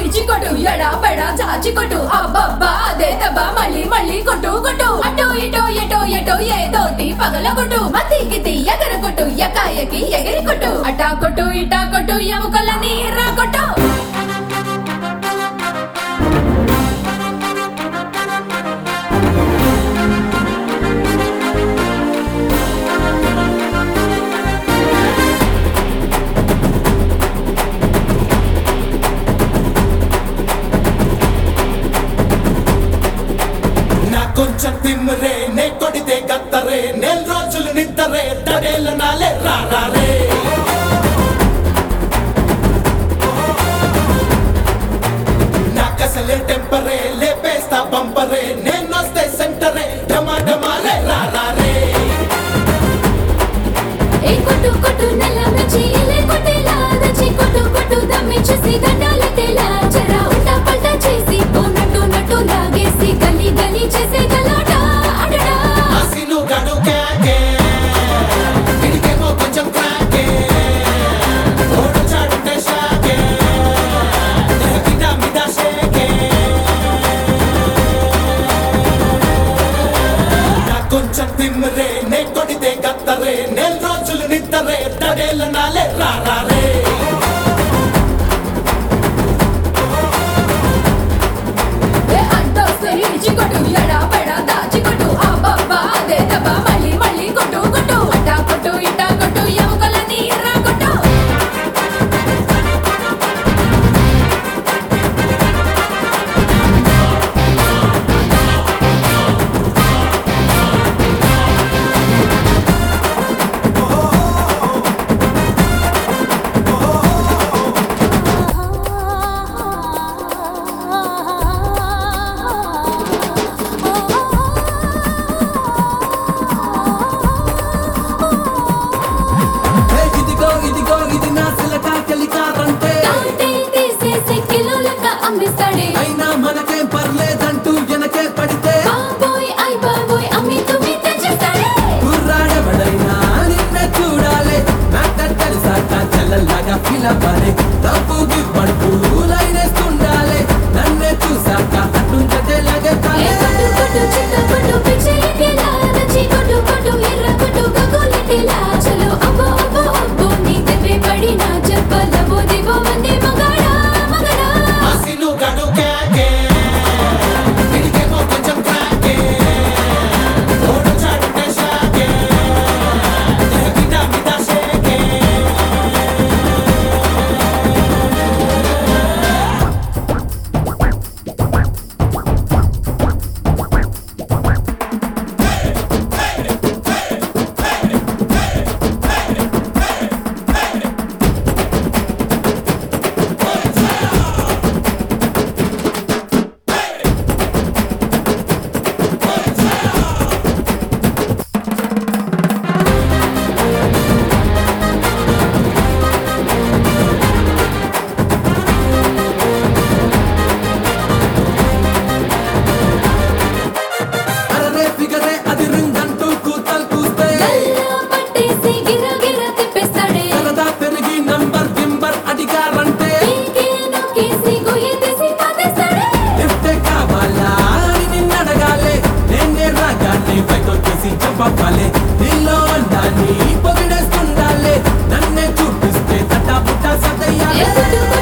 ఇడిచికొట్టు ఎడా పెడా చాచికొట్టు అబ్బబ్బా అదే దబ్బా మళ్ళీ మళ్ళీ కొట్టు కొట్టు అటో ఇటో ఎటో ఎటో ఏదోటి పగల కొట్టు మతికి ఎగర కొట్టు ఎకాయకి ఎగిరి కొట్టు అటా కొట్టు ఇటా కొట్టు ఎముకలని రా కొట్టు కొంచెం తిమ్మరే నే కొడితే గత్తరే నెల రోజులు నిద్దరే తడేళ్ళ నాలే రారే నాకసలే టెంపరే లేపేస్తా బంపరే నేనొస్తే సెంటరే డమా డమాలే రారే ఏ కొట్టు కొట్టు నల్ల మిర్చి ఇలే కొట్టేలా దచ్చి కొట్టు కొట్టు దమ్మిచ్చేసి దండాలెట్టేలా జరా ఉల్టా పల్టా చేసి ఓ నట్టు నట్టు లాగేసి గల్లీ గల్లీ చేసే గలాట అడడా అసిను గడు కేకే ఇడికేమో కొంచెం క్రాకే ఓడు చాడుంటే షాకే గిడా మిడా షేకే నా కొంచెం తిమ్మరే నే కొడితే గత్తరే నెల రోజులు నిద్దరే తడేళ్ళ నాలే రారే ఏ అంటోస్తే ఇడిచికొట్టు ఎడా పెడా దాచికొట్టు అబ్బబ్బా అదే దబ్బా మళ్ళీ మళ్ళీ కొట్టు కొట్టు అటా కొట్టు ఇటా కొట్టు ఎముకలని రా కొట్టు ఇదిగో ఇది నా సిలకా కలికారంటే తాటే తీసేసి కిలోలక అమ్మిస్తాడే అయినా మనకేం పర్లేదంటూ వెనకే పడితే బాబోయ్ ఐ బాబోయ్ అమ్మి తుమ్మి తెచ్చేస్తాడే కుర్రాడబడైనా నిన్నే చూడాలి మ్యాటర్ తెలిసాక చెల్లల్లాగా ఫీల్ అవ్వాలి తప్పు గిప్పడుపు లైనేస్తుండాలి నన్నే చూసాక అట్లుంటే లాగే ఏ కొట్టు కొట్టు చిన్న కొట్టు పిచ్చెక్కేలా నచ్చి కొట్టు కొట్టు ఎర్ర కొట్టు గగోలెట్టేలా చలో అబ్బో అబ్బో అబ్బో నీ దెబ్బే పడినా చెప్పలబో దివో మంది మగాడా మగాడా అసిను గడు కేకే ఇడికేమో కొంచెం క్రాకే ఓడు చాడుంటే షాకే గిడా మిడా షేకే అరే ఫిగరే అది రింగంటూ కూతలు కూస్తే గల్లా పట్టేసి గిర గిర తిప్పేస్తాడే సరదా పెరిగి నంబర్ గింబర్ అడిగారంటే పీకే నొక్కేసి గొయ్యి తీసి పాతేస్తాడే లిఫ్టే కావాలా అని నిన్నడగాలే నేనే రాగానే పైకొచ్చేసి చెప్పాలి నీలో అందాన్ని పొగిడేస్తుండాలి నన్నే చూపిస్తే తట్టా పుట్టా ఏ సదయ్యాలే కొట్టు